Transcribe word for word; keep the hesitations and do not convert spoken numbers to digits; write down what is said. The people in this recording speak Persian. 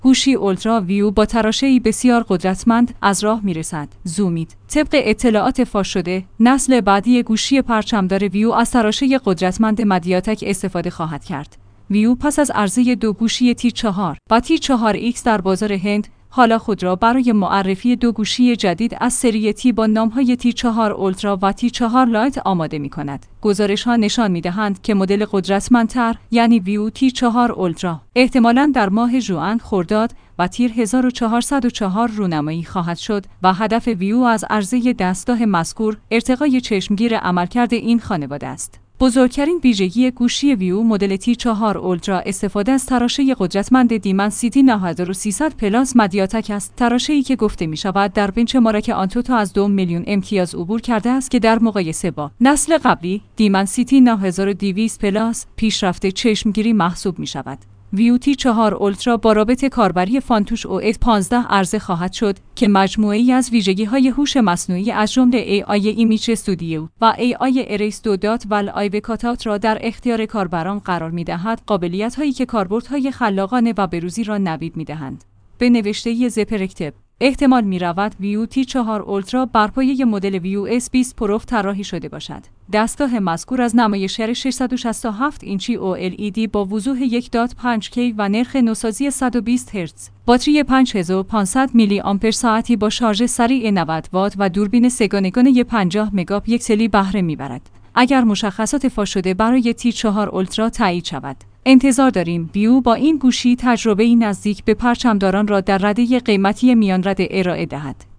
هوشی اولترا ویو با تراشه‌ای بسیار قدرتمند از راه میرسد. زومید. طبق اطلاعات فاش شده، نسل بعدی گوشی پرچمدار ویو از تراشه قدرتمند مدیاتک استفاده خواهد کرد. ویو پس از عرضه دو گوشی تی چهار و تی چهار ایکس در بازار هند، حالا خود را برای معرفی دو گوشی جدید از سری تی با نام‌های تی چهار اولترا و تی چهار لایت آماده می‌کند. گزارش‌ها نشان می‌دهند که مدل قدرتمندتر، یعنی ویو تی چهار اولترا، احتمالاً در ماه ژوئن خرداد و تیر هزار و چهارصد و چهار رونمایی خواهد شد و هدف ویو از عرضه دستگاه مذکور ارتقای چشمگیر عملکرد این خانواده است. بزرگترین ویژگی گوشی ویو مدل تی چهار اولترا استفاده از تراشه قدرتمند دیمنسیتی نه هزار و سیصد پلاس مدیاتک است. تراشه‌ای که گفته می‌شود در بنچمارک آنتوتو از دو میلیون امتیاز عبور کرده است که در مقایسه با نسل قبلی دیمنسیتی نه هزار و دویست پلاس پیشرفت چشمگیری محسوب می‌شود. ویو تی چهار اولترا با رابط کاربری فانتوش او اس پانزده عرضه خواهد شد که مجموعه‌ای از ویژگی‌های هوش مصنوعی از جمله ای آی ایمیج استودیو و ای آی اریس دو دات و لایو کات‌آوت را در اختیار کاربران قرار می‌دهد، قابلیت‌هایی که کاربردهای خلاقانه و بروزی را نوید می‌دهند. به نوشته زپرکتب احتمال می‌رود ویو تی چهار اولترا بر پایه مدل ویو اس بیست پرو طراحی شده باشد. دستگاه مذکور از نمایشگر ششصد و شصت و هفت اینچی او ال ای دی با وضوح یک و پنج کی و نرخ نوسازی صد و بیست هرتز، باتری پنج هزار و پانصد میلی آمپر ساعتی با شارژ سریع نود وات و دوربین سه‌گانه پنجاه مگاپیکسلی بهره می‌برد. اگر مشخصات فاش شده برای تی چهار اولترا تایید شود، انتظار داریم ویو با این گوشی تجربه‌ای نزدیک به پرچمداران را در رده قیمتی میانرده ارائه دهد.